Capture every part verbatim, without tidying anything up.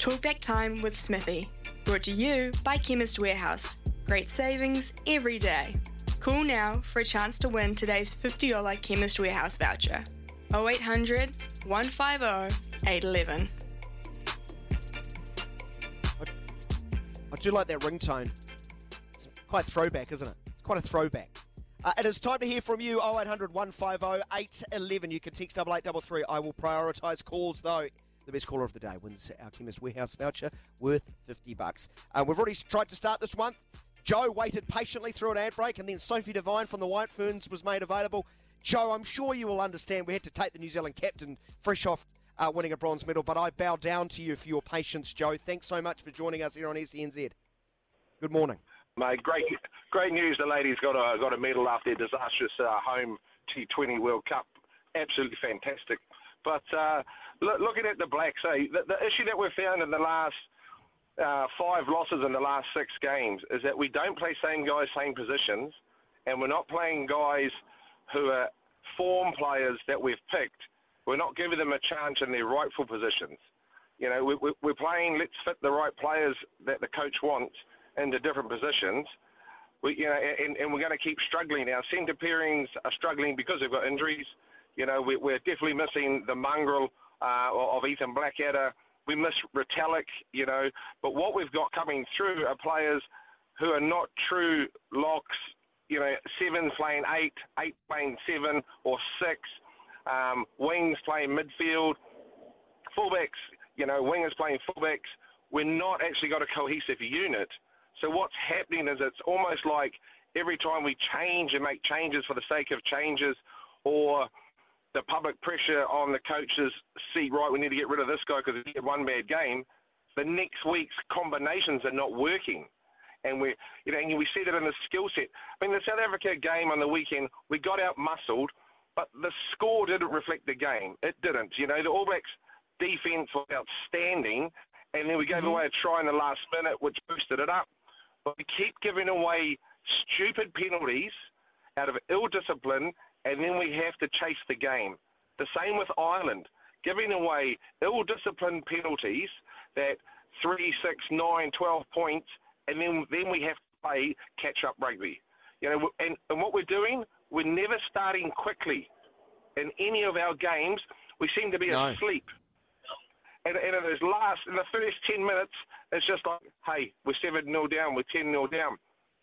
Talkback Time with Smithy. Brought to you by Chemist Warehouse. Great savings every day. Call now for a chance to win today's fifty dollars Chemist Warehouse voucher. oh eight hundred, one five oh, eight one one. I do like that ringtone. It's quite throwback, isn't it? It's quite a throwback. Uh, it is time to hear from you, oh eight hundred, one five oh, eight one one. You can text double eight double three. I will prioritise calls, though. The best caller of the day wins our Chemist Warehouse voucher worth fifty bucks. Uh, we've already tried to start this month. Joe waited patiently through an ad break, and then Sophie Devine from the White Ferns was made available. Joe, I'm sure you will understand we had to take the New Zealand captain fresh off uh, winning a bronze medal, but I bow down to you for your patience, Joe. Thanks so much for joining us here on S E N Z. Good morning. Mate, great great news. The ladies got a got a medal after their disastrous uh, home T twenty World Cup. Absolutely fantastic. But uh, look, looking at the Blacks, eh, the, the issue that we've found in the last uh, five losses in the last six games is that we don't play same guys, same positions, and we're not playing guys who are form players that we've picked. We're not giving them a chance in their rightful positions. You know, we, we, we're playing, let's fit the right players that the coach wants into different positions. We, you know, and, and we're going to keep struggling. Our centre pairings are struggling because they've got injuries. You know, we, we're definitely missing the mongrel uh, of Ethan Blackadder. We miss Retallick, you know. But what we've got coming through are players who are not true locks, you know, seven playing eight, eight playing seven or six, um, wings playing midfield, fullbacks, you know, wingers playing fullbacks. We're not actually got a cohesive unit. So what's happening is it's almost like every time we change and make changes for the sake of changes, or the public pressure on the coaches see, right, we need to get rid of this guy because he had one bad game, the next week's combinations are not working. And we, you know, and we see that in the skill set. I mean, the South Africa game on the weekend, we got out-muscled, but the score didn't reflect the game. It didn't. You know, the All Blacks' defence was outstanding, and then we gave mm-hmm. away a try in the last minute, which boosted it up. But we keep giving away stupid penalties out of ill discipline, and then we have to chase the game. The same with Ireland, giving away ill-disciplined penalties that three, six, nine, twelve points, and then then we have to play catch-up rugby. You know, and, and what we're doing, we're never starting quickly. In any of our games, we seem to be no. asleep. And, and in those last, in the first ten minutes, it's just like, hey, we're seven nil down, we're ten nil down.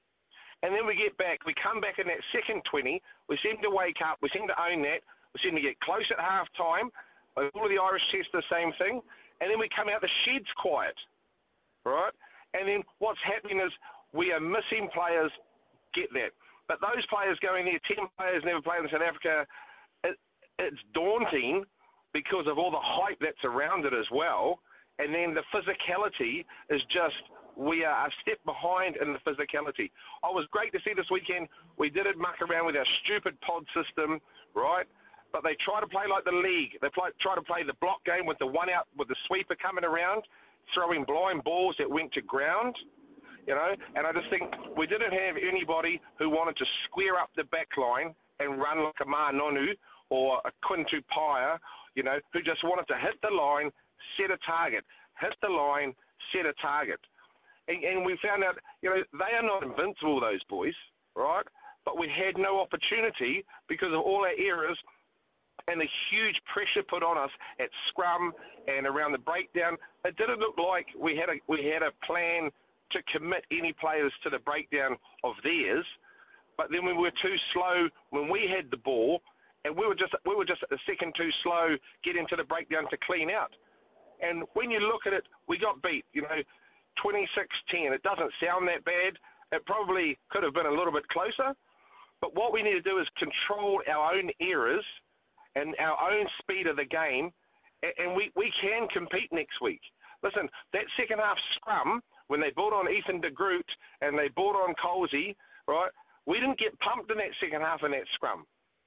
And then we get back, we come back in that second twenty, we seem to wake up, we seem to own that, we seem to get close at half-time, all of the Irish tests the same thing, and then we come out, the shed's quiet, right? And then what's happening is we are missing players, get that. But those players going there, ten players never played in South Africa, it, it's daunting because of all the hype that's around it as well, and then the physicality is just, we are a step behind in the physicality. Oh, it was great to see this weekend. We didn't muck around with our stupid pod system, right? But they try to play like the league. They play, try to play the block game with the one out, with the sweeper coming around, throwing blind balls that went to ground, you know? And I just think we didn't have anybody who wanted to square up the back line and run like a Ma Nonu or a Quintu Paia, you know, who just wanted to hit the line, set a target, hit the line, set a target. And, and we found out, you know, they are not invincible, those boys, right? But we had no opportunity because of all our errors and the huge pressure put on us at scrum and around the breakdown. It didn't look like we had a we had a plan to commit any players to the breakdown of theirs. But then we were too slow when we had the ball, and we were just we were just a second too slow getting to the breakdown to clean out. And when you look at it, we got beat, you know, twenty-six ten. It doesn't sound that bad. It probably could have been a little bit closer. But what we need to do is control our own errors and our own speed of the game, and we, we can compete next week. Listen, that second half scrum, when they brought on Ethan de Groot and they brought on Colsey, right, we didn't get pumped in that second half in that scrum.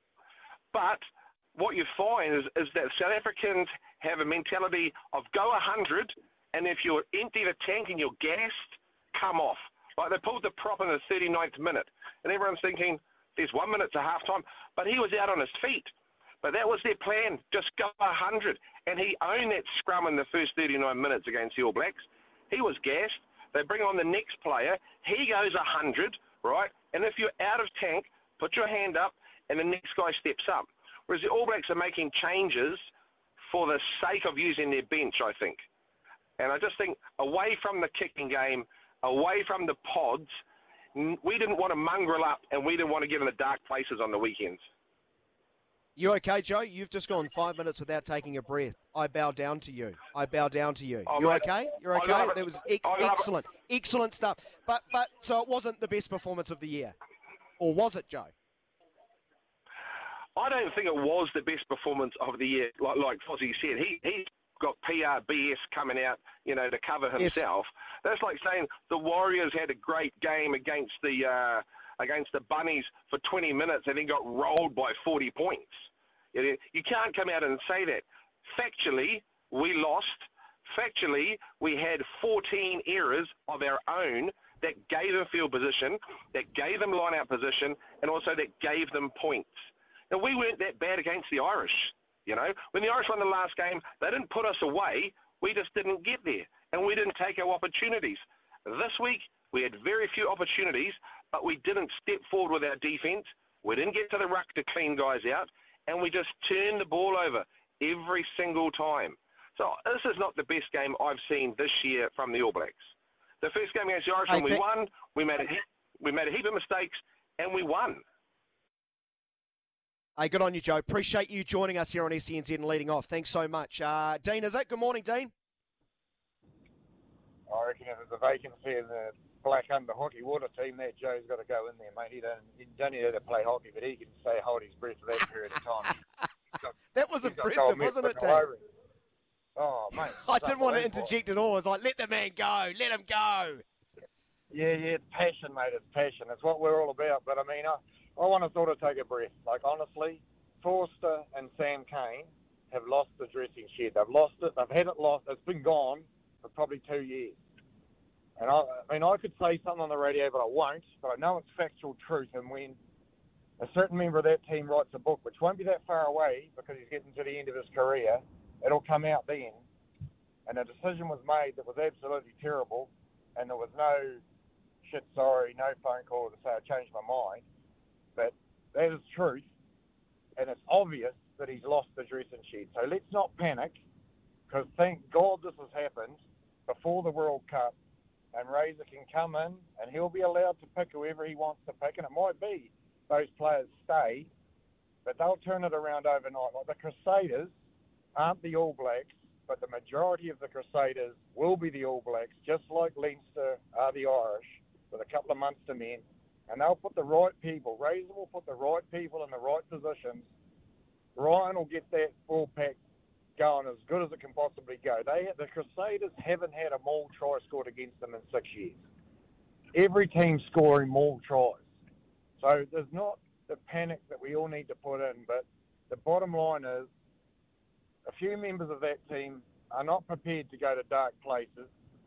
But what you find is, is that South Africans have a mentality of go one hundred, and if you're empty the tank and you're gassed, come off. Like they pulled the prop in the thirty-ninth minute, and everyone's thinking there's one minute to halftime, but he was out on his feet. But that was their plan, just go one hundred. And he owned that scrum in the first thirty-nine minutes against the All Blacks. He was gassed. They bring on the next player. He goes one hundred, right? And if you're out of tank, put your hand up, and the next guy steps up. Whereas the All Blacks are making changes for the sake of using their bench, I think. And I just think away from the kicking game, away from the pods, we didn't want to mongrel up and we didn't want to get in the dark places on the weekends. You okay, Joe? You've just gone five minutes without taking a breath. I bow down to you. I bow down to you. Oh, you mate, okay? You're I okay? love it. That was ex- I love excellent. it. Excellent stuff. But, but so it wasn't the best performance of the year. Or was it, Joe? I don't think it was the best performance of the year, like, like Fozzie said. He, he's got P R B S coming out, you know, to cover himself. Yes. That's like saying the Warriors had a great game against the uh, against the Bunnies for twenty minutes and then got rolled by forty points. You can't come out and say that. Factually, we lost. Factually, we had fourteen errors of our own that gave them field position, that gave them line-out position, and also that gave them points. Now, we weren't that bad against the Irish, you know. When the Irish won the last game, they didn't put us away. We just didn't get there, and we didn't take our opportunities. This week, we had very few opportunities, but we didn't step forward with our defence. We didn't get to the ruck to clean guys out, and we just turned the ball over every single time. So this is not the best game I've seen this year from the All Blacks. The first game against the Irish, when we won, we made, a heap, we made a heap of mistakes, and we won. Hey, good on you, Joe. Appreciate you joining us here on S E N Z and leading off. Thanks so much. Uh, Dean, is it? Good morning, Dean. I reckon if there's a vacancy in the Black Under Hockey Water team, that Joe's got to go in there, mate. He don't, he don't need to play hockey, but he can stay hold his breath for that period of time. Got, that was impressive, wasn't it, Dean? Oh, mate. I didn't want to interject at all. I was like, let the man go. Let him go. Yeah, yeah, it's passion, mate. It's passion. It's what we're all about. But, I mean, I, I want to sort of take a breath. Like, honestly, Forster and Sam Cane have lost the dressing shed. They've lost it. They've had it lost. It's been gone for probably two years. And, I, I mean, I could say something on the radio, but I won't. But I know it's factual truth. And when a certain member of that team writes a book, which won't be that far away because he's getting to the end of his career, it'll come out then. And a decision was made that was absolutely terrible. And there was no shit, sorry, no phone call to say I changed my mind. But that is truth, and it's obvious that he's lost the dressing shed. So let's not panic, because thank God this has happened before the World Cup, and Razor can come in, and he'll be allowed to pick whoever he wants to pick, and it might be those players stay, but they'll turn it around overnight. Like the Crusaders aren't the All Blacks, but the majority of the Crusaders will be the All Blacks, just like Leinster are the Irish, with a couple of months to men. And they'll put the right people. Razor will put the right people in the right positions. Ryan will get that full pack going as good as it can possibly go. They, the Crusaders haven't had a maul try scored against them in six years. Every team's scoring maul tries. So there's not the panic that we all need to put in. But the bottom line is a few members of that team are not prepared to go to dark places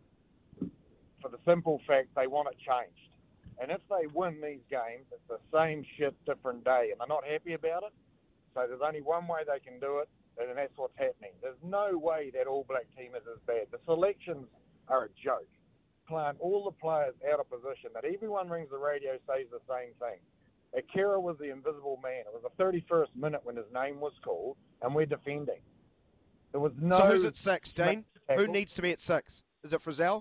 for the simple fact they want it changed. And if they win these games, it's the same shit, different day, and they're not happy about it. So there's only one way they can do it, and that's what's happening. There's no way that All Black team is as bad. The selections are a joke. Playing all the players out of position, that everyone rings the radio, says the same thing. Akira was the invisible man. It was the thirty-first minute when his name was called, and we're defending. There was no... So who's at six, Dean? Who needs to be at six? Is it Frizzell?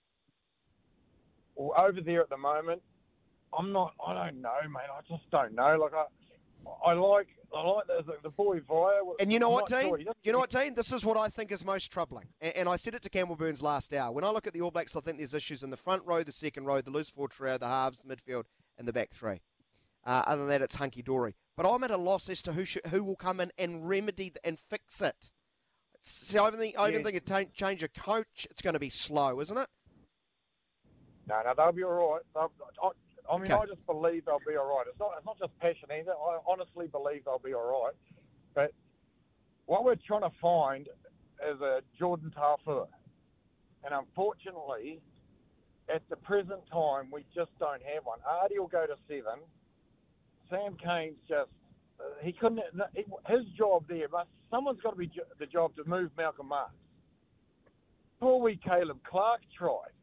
Well, over there at the moment, I'm not. I don't know, mate. I just don't know. Like I, I like, I like the, the boy Via. And you know I'm what, Dean? Sure. You know what, Dean? This is what I think is most troubling. And, and I said it to Campbell Burns last hour. When I look at the All Blacks, I think there's issues in the front row, the second row, the loose forward trio, the halves, midfield, and the back three. Uh, other than that, it's hunky dory. But I'm at a loss as to who should, who will come in and remedy and fix it. See, I even think, I even yeah. think a t- change of coach, it's going to be slow, isn't it? No, no, they'll be all right. They'll, I, I mean, Okay. I just believe they'll be all right. It's not, it's not just passion either. I honestly believe they'll be all right. But what we're trying to find is a Jordan Tafua. And unfortunately, at the present time, we just don't have one. Artie will go to seven. Sam Cane's just uh, he couldn't. His job there must. Someone's got to be jo- the job to move Malcolm Marks. Poor wee Caleb Clark tried.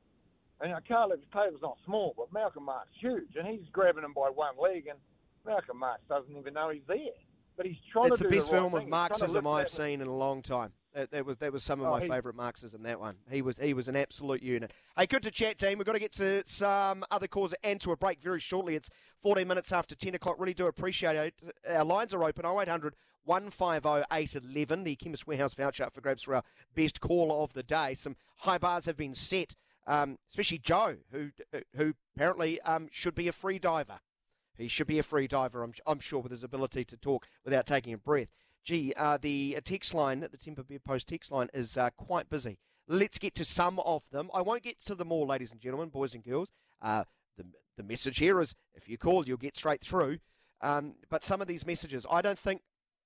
And Caleb Taylor's not small, but Malcolm Marks huge, and he's grabbing him by one leg, and Malcolm Marks doesn't even know he's there. But he's trying it's to do the best the right film thing. of He's Marxism trying to I've seen in a long time. That, that was that was some of Oh, my he- favourite Marxism. That one. He was he was an absolute unit. Hey, good to chat, team. We've got to get to some other calls and to a break very shortly. It's fourteen minutes after ten o'clock. Really do appreciate it. Our lines are open. oh eight hundred, one five oh, eight one one. The Chemist Warehouse voucher up for grabs for our best caller of the day. Some high bars have been set. Um, especially Joe, who who apparently um, should be a free diver. He should be a free diver, I'm, I'm sure, with his ability to talk without taking a breath. Gee, uh, the text line, the Timber Beer Post text line, is uh, quite busy. Let's get to some of them. I won't get to them all, ladies and gentlemen, boys and girls. Uh, the, the message here is, if you call, you'll get straight through. Um, but some of these messages, I don't think,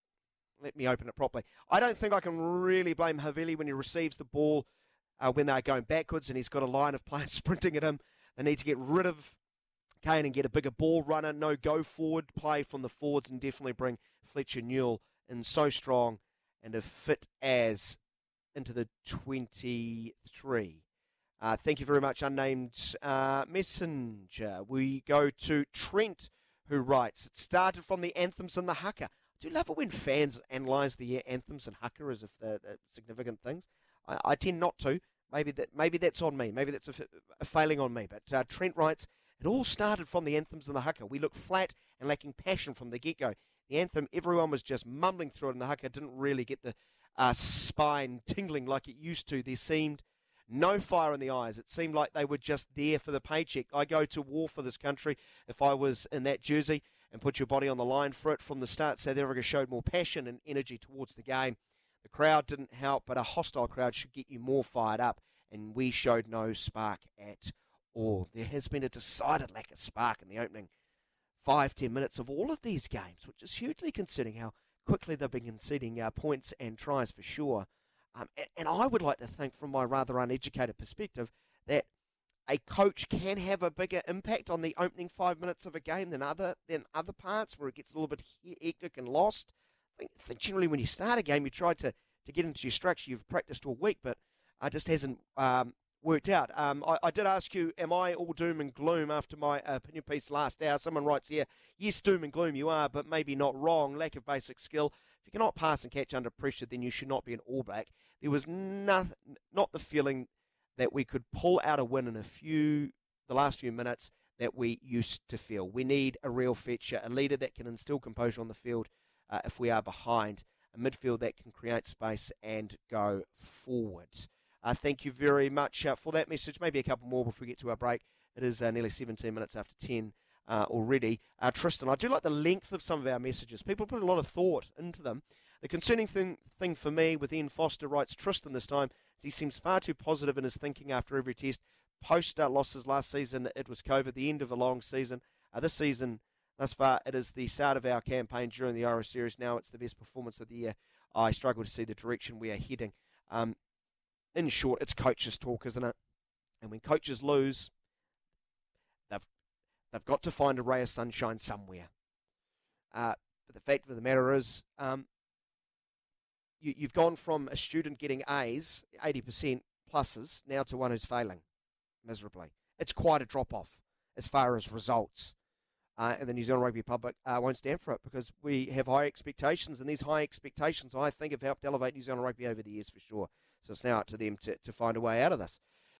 let me open it properly. I don't think I can really blame Havili when he receives the ball uh, when they're going backwards and he's got a line of players sprinting at him. They need to get rid of Kane and get a bigger ball runner. No go forward play from the forwards, and definitely bring Fletcher Newell in so strong and as fit as into the twenty-three. Uh, thank you very much, unnamed uh, messenger. We go to Trent, who writes, it started from the anthems and the haka. I do love it when fans analyse the anthems and haka as if they're, they're significant things. I, I tend not to. Maybe that maybe that's on me. Maybe that's a, a failing on me. But uh, Trent writes, it all started from the anthems and the haka. We looked flat and lacking passion from the get-go. The anthem, everyone was just mumbling through it, and the haka didn't really get the uh, spine tingling like it used to. There seemed no fire in the eyes. It seemed like they were just there for the paycheck. I go to war for this country if I was in that jersey and put your body on the line for it. From the start, South Africa showed more passion and energy towards the game. The crowd didn't help, but a hostile crowd should get you more fired up, and we showed no spark at all. There has been a decided lack of spark in the opening five, ten minutes of all of these games, which is hugely concerning how quickly they've been conceding uh, points and tries for sure. Um, and, and I would like to think, from my rather uneducated perspective, that a coach can have a bigger impact on the opening five minutes of a game than other than other parts where it gets a little bit hectic and lost. I think, I think generally when you start a game, you try to, to get into your structure. You've practiced all week, but it uh, just hasn't um, worked out. Um, I, I did ask you, am I all doom and gloom after my uh, opinion piece last hour? Someone writes here, yes, doom and gloom you are, but maybe not wrong. Lack of basic skill. If you cannot pass and catch under pressure, then you should not be an All Black. There was not, not the feeling that we could pull out a win in a few, the last few minutes that we used to feel. We need a real fetcher, a leader that can instill composure on the field uh, if we are behind, a midfield that can create space and go forward. Uh, thank you very much uh, for that message. Maybe a couple more before we get to our break. It is uh, nearly seventeen minutes after ten uh, already. Uh, Tristan, I do like the length of some of our messages. People put a lot of thought into them. The concerning thing, thing for me with Ian Foster, writes Tristan this time, is he seems far too positive in his thinking after every test. Post uh, losses last season, it was COVID, the end of a long season. Uh, this season, thus far, it is the start of our campaign during the Irish Series. Now it's the best performance of the year. I struggle to see the direction we are heading. Um, in short, it's coaches' talk, isn't it? And when coaches lose, they've they've got to find a ray of sunshine somewhere. Uh, but the fact of the matter is, um, you, you've gone from a student getting A's, eighty percent pluses, now to one who's failing miserably. It's quite a drop-off as far as results. Uh, and the New Zealand Rugby public uh, won't stand for it because we have high expectations, and these high expectations, I think, have helped elevate New Zealand Rugby over the years for sure. So it's now up to them to, to find a way out of this.